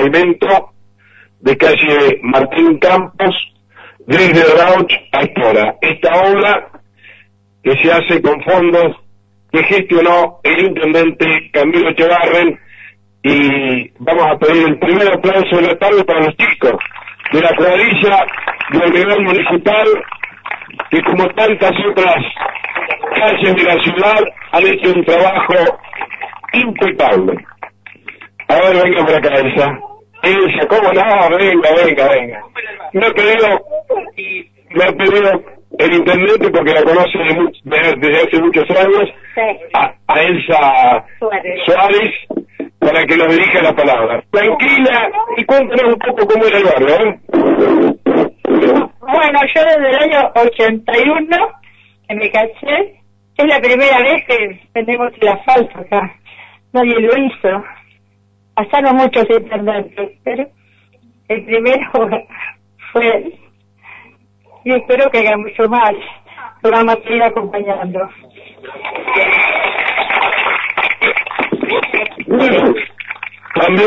pavimento de calle Martín Campos, desde Rauch a Estora. Esta obra que se hace con fondos que gestionó el intendente Camilo Echevarren, y vamos a pedir el primer aplauso de la tarde para los chicos de la cuadrilla del nivel municipal, que como tantas otras calles de la ciudad han hecho un trabajo impecable. A ver, venga para acá, Elsa. Elsa, ¿cómo no? Venga. Me ha pedido el intendente, porque la conoce desde hace muchos años, sí, a Elsa Suárez, para que nos dirija la palabra. Tranquila, y cuéntanos un poco cómo era el barrio, ¿eh? Bueno, yo desde el año 81 que me casé, es la primera vez que tenemos el asfalto acá. Nadie lo hizo. Pasaron muchos intendentes, pero el primero fue él. Y espero que haga mucho más. Lo vamos a seguir acompañando. También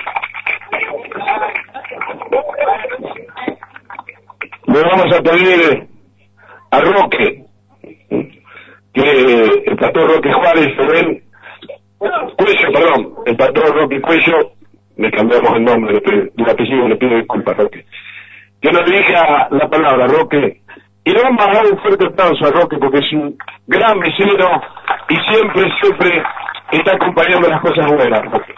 le vamos a pedir a Roque, que el pastor Roque Juárez, el pastor Roque Cuello, le cambiamos el nombre del apellido, le pido disculpas, Roque, que nos dirija la palabra, Roque, y le vamos a dar un fuerte aplauso a Roque, porque es un gran vecino y siempre está acompañando las cosas buenas, Roque.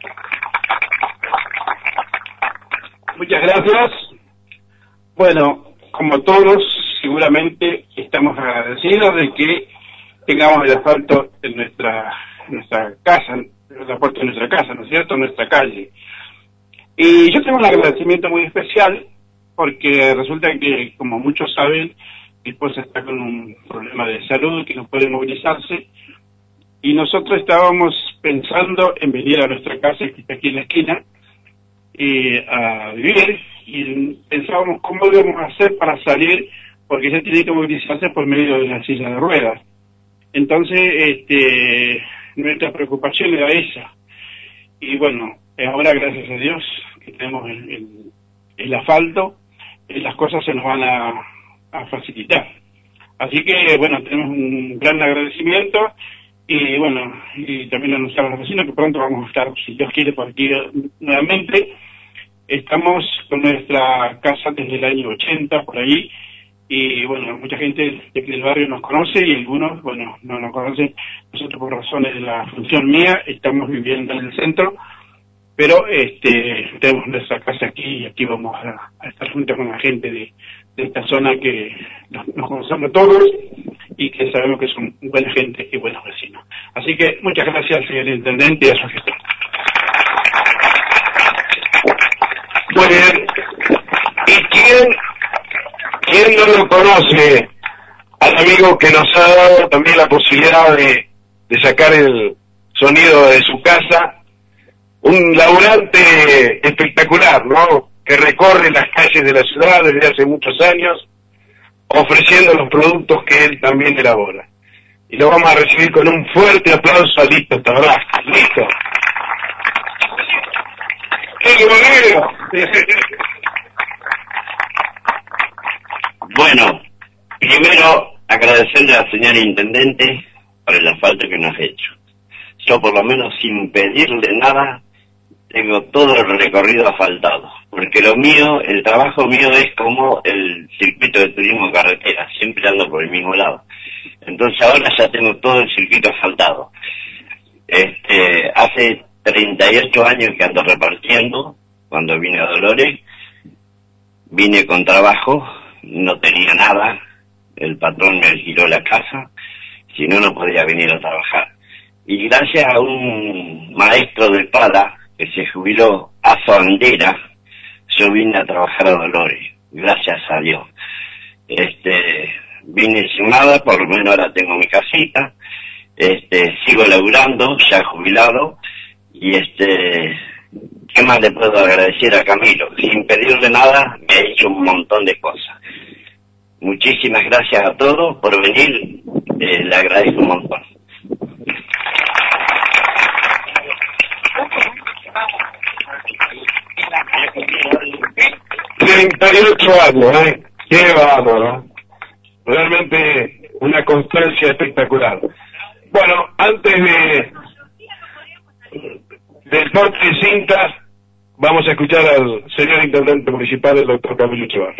Muchas gracias. Bueno, como todos, seguramente estamos agradecidos de que tengamos el asfalto en nuestra casa, la puerta de nuestra casa, ¿no es cierto?, en nuestra calle. Y yo tengo un agradecimiento muy especial, porque resulta que, como muchos saben, mi esposa está con un problema de salud que no puede movilizarse, y nosotros estábamos pensando en venir a nuestra casa, que está aquí en la esquina, a vivir, y pensábamos cómo íbamos a hacer para salir, porque ella tiene que movilizarse por medio de la silla de ruedas. Entonces, nuestra preocupación era esa. Y bueno, ahora gracias a Dios que tenemos el asfalto, las cosas se nos van a facilitar. Así que bueno, tenemos un gran agradecimiento, y bueno, y también anunciar a los vecinos que pronto vamos a estar, si Dios quiere, por aquí nuevamente. Estamos con nuestra casa desde el año 80, por ahí, y bueno, mucha gente del barrio nos conoce, y algunos, bueno, no nos conocen. Nosotros, por razones de la función mía, estamos viviendo en el centro, pero tenemos nuestra casa aquí, y aquí vamos a estar juntos con la gente de esta zona, que nos conocemos todos y que sabemos que son buena gente y buenos vecinos. Así que muchas gracias, señor intendente, y a su gestión. Muy bien. ¿Y quién no lo conoce al amigo que nos ha dado también la posibilidad de sacar el sonido de su casa? Un laburante espectacular, ¿no?, que recorre las calles de la ciudad desde hace muchos años, ofreciendo los productos que él también elabora. Y lo vamos a recibir con un fuerte aplauso a Lito Tarrasca. ¡Listo! ¡Qué bonito! Bueno, primero agradecerle al señor intendente por el asfalto que nos ha hecho. Yo, por lo menos, sin pedirle nada, tengo todo el recorrido asfaltado, porque lo mío, el trabajo mío es como el circuito de turismo carretera, siempre ando por el mismo lado. Entonces ahora ya tengo todo el circuito asfaltado. Hace 38 años que ando repartiendo. Cuando vine a Dolores, vine con trabajo, no tenía nada, el patrón me alquiló la casa, si no, no podía venir a trabajar. Y gracias a un maestro de pala que se jubiló a su bandera, yo vine a trabajar a Dolores, gracias a Dios. Vine sin nada, por lo menos ahora tengo mi casita, sigo laburando, ya jubilado, y ¿qué más le puedo agradecer a Camilo? Sin pedirle nada, me ha hecho un montón de cosas. Muchísimas gracias a todos por venir, le agradezco un montón. 38 años, qué bárbaro. Realmente una constancia espectacular. Bueno, antes del corte de cintas, vamos a escuchar al señor intendente municipal, el doctor Camilo Echevar.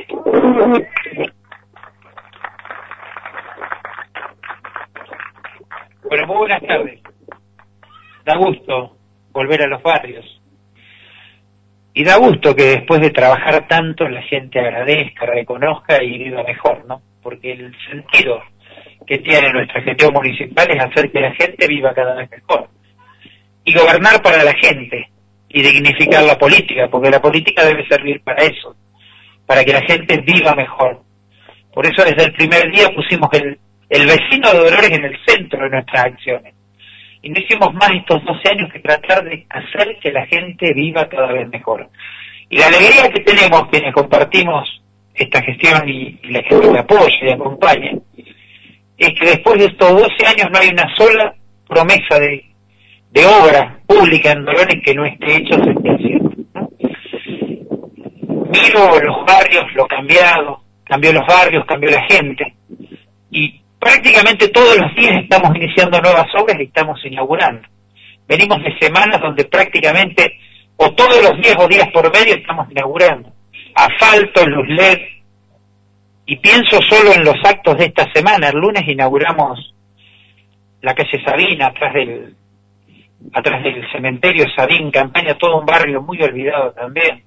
Bueno, muy buenas tardes. Da gusto volver a los barrios. Y da gusto que después de trabajar tanto la gente agradezca, reconozca y viva mejor, ¿no? Porque el sentido que tiene nuestra gestión municipal es hacer que la gente viva cada vez mejor. Y gobernar para la gente y dignificar la política, porque la política debe servir para eso, para que la gente viva mejor. Por eso desde el primer día pusimos el vecino de Dolores en el centro de nuestras acciones. Y no hicimos más estos 12 años que tratar de hacer que la gente viva cada vez mejor. Y la alegría que tenemos quienes compartimos esta gestión y la gente que apoya y acompaña, es que después de estos 12 años no hay una sola promesa de obra pública en Dolores que no esté hecha o se esté haciendo, ¿no? Miro los barrios, lo cambiado, cambió los barrios, cambió la gente, y prácticamente todos los días estamos iniciando nuevas obras y estamos inaugurando. Venimos de semanas donde prácticamente, o todos los días o días por medio, estamos inaugurando. Asfalto, luz LED, y pienso solo en los actos de esta semana. El lunes inauguramos la calle Sabina, atrás del cementerio Sabín, Campaña, todo un barrio muy olvidado también.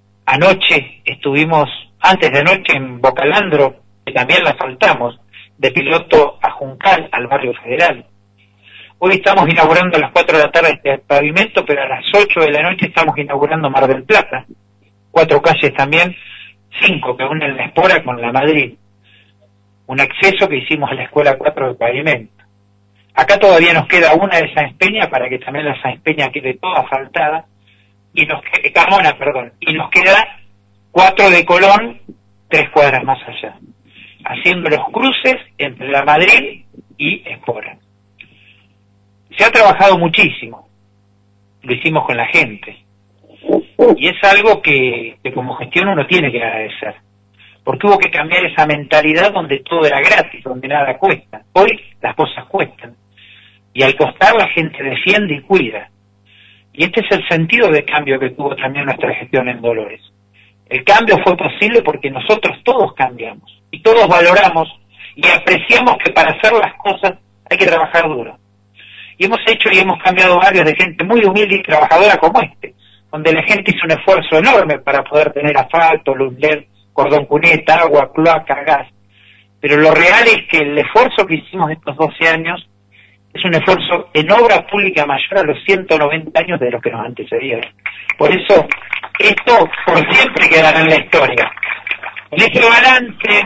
Antes de anoche en Bocalandro, que también la asfaltamos, de Piloto a Juncal, al barrio Federal. Hoy estamos inaugurando a las 4 de la tarde este pavimento, pero a las 8 de la noche estamos inaugurando Mar del Plata. 4 calles también, 5 que unen la Espora con la Madrid. Un acceso que hicimos a la Escuela 4 de pavimento. Acá todavía nos queda una de Sáenz Peña para que también la Sáenz Peña quede toda asfaltada. Y nos queda 4 de Colón, 3 cuadras más allá, haciendo los cruces entre la Madrid y Espora. Se ha trabajado muchísimo, lo hicimos con la gente, y es algo que como gestión uno tiene que agradecer, porque hubo que cambiar esa mentalidad donde todo era gratis, donde nada cuesta. Hoy las cosas cuestan, y al costar la gente defiende y cuida, y este es el sentido de cambio que tuvo también nuestra gestión en Dolores. El cambio fue posible porque nosotros todos cambiamos, y todos valoramos y apreciamos que para hacer las cosas hay que trabajar duro. Y hemos hecho y hemos cambiado barrios de gente muy humilde y trabajadora como este, donde la gente hizo un esfuerzo enorme para poder tener asfalto, luz LED, cordón cuneta, agua, cloaca, gas. Pero lo real es que el esfuerzo que hicimos estos 12 años es un esfuerzo en obra pública mayor a los 190 años de los que nos antecedieron. Por eso, esto por siempre quedará en la historia. En ese balance,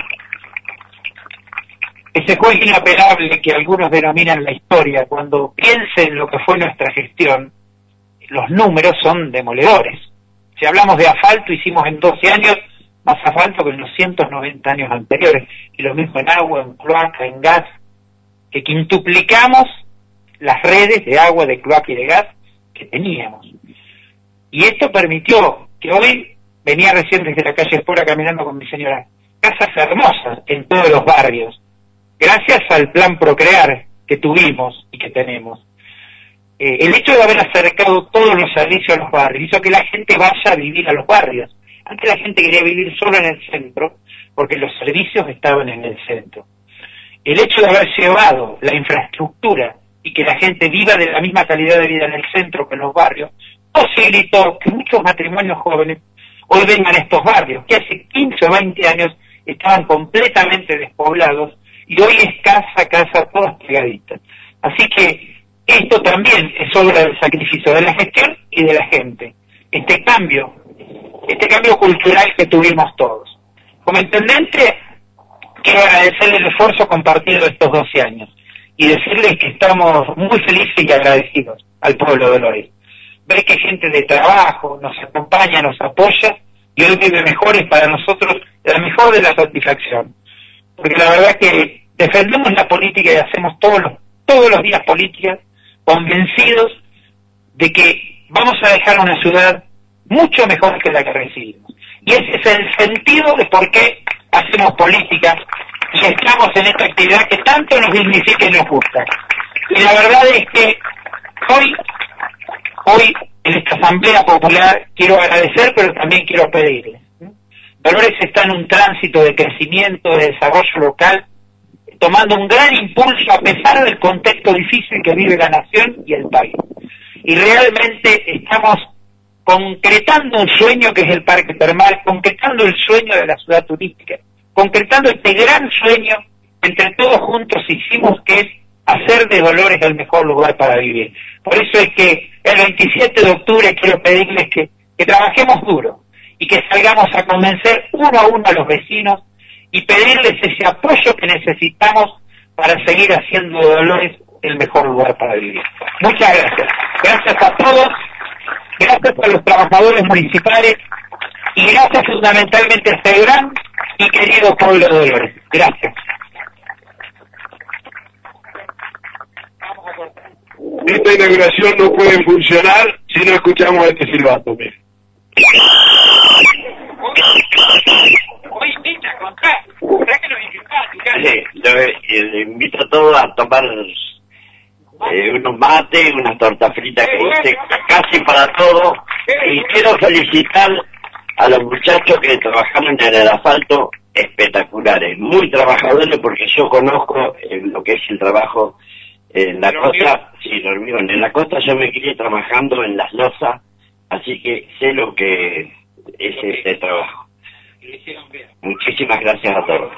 ese juez inapelable que algunos denominan la historia, cuando piensen lo que fue nuestra gestión, los números son demoledores. Si hablamos de asfalto, hicimos en 12 años más asfalto que en los 190 años anteriores, y lo mismo en agua, en cloaca, en gas, que quintuplicamos las redes de agua, de cloaca y de gas que teníamos. Y esto permitió que hoy, venía recién desde la calle Espora caminando con mi señora, casas hermosas en todos los barrios, gracias al plan Procrear que tuvimos y que tenemos. El hecho de haber acercado todos los servicios a los barrios hizo que la gente vaya a vivir a los barrios. Antes la gente quería vivir solo en el centro, porque los servicios estaban en el centro. El hecho de haber llevado la infraestructura y que la gente viva de la misma calidad de vida en el centro que en los barrios, posibilitó que muchos matrimonios jóvenes hoy vengan a estos barrios, que hace 15 o 20 años estaban completamente despoblados, y hoy es casa a casa, todas pegaditas. Así que esto también es obra del sacrificio de la gestión y de la gente. Este cambio cultural que tuvimos todos. Como intendente, quiero agradecerle el esfuerzo compartido estos 12 años y decirles que estamos muy felices y agradecidos al pueblo de Dolores. Ver que gente de trabajo nos acompaña, nos apoya, y hoy vive mejor, es para nosotros la mejor de la satisfacción. Porque la verdad que defendemos la política y hacemos todos los días política, convencidos de que vamos a dejar una ciudad mucho mejor que la que recibimos. Y ese es el sentido de por qué hacemos política y estamos en esta actividad que tanto nos dignifica y nos gusta. Y la verdad es que hoy en esta Asamblea Popular quiero agradecer, pero también quiero pedirles. Dolores está en un tránsito de crecimiento, de desarrollo local, tomando un gran impulso a pesar del contexto difícil que vive la nación y el país. Y realmente estamos concretando un sueño que es el Parque Termal, concretando el sueño de la ciudad turística, concretando este gran sueño que entre todos juntos hicimos, que es hacer de Dolores el mejor lugar para vivir. Por eso es que el 27 de octubre quiero pedirles que trabajemos duro y que salgamos a convencer uno a uno a los vecinos y pedirles ese apoyo que necesitamos para seguir haciendo de Dolores el mejor lugar para vivir. Muchas gracias. Gracias a todos, gracias a los trabajadores municipales y gracias fundamentalmente a este gran y querido pueblo de Dolores. Gracias. Esta inauguración no puede funcionar si no escuchamos este silbato. Hoy invita a contar. ¿Verdad que nos invitás a tu casa? Le invito a todos a tomar unos mates, unas tortas fritas que hice casi para todos. Y quiero felicitar a los muchachos que trabajaron en el asfalto, espectaculares, muy trabajadores, porque yo conozco lo que es el trabajo en la costa. Sí, el hormigón. En la costa yo me crié trabajando en las losas, así que sé lo que es este trabajo. Muchísimas gracias a todos.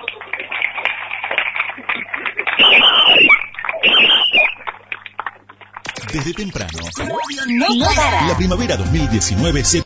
Desde temprano, la primavera 2019 se